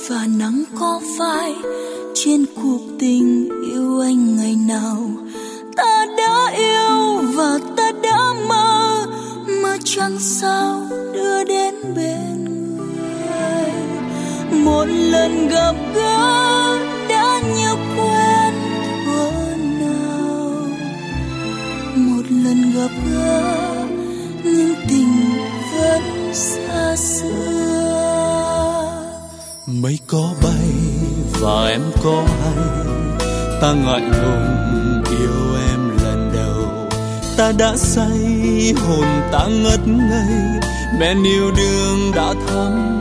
và nắng có phai trên cuộc tình yêu anh ngày nào. Ta đã yêu và ta đã mơ, mà chẳng sao đưa đến bên người. Một lần gặp gỡ đã như quen thuở nào, một lần gặp gỡ nhưng tình vẫn xa xưa. Mây có bay và em có hay, ta ngại ngùng yêu em lần đầu. Ta đã say hồn ta ngất ngây, men yêu đương đã thắm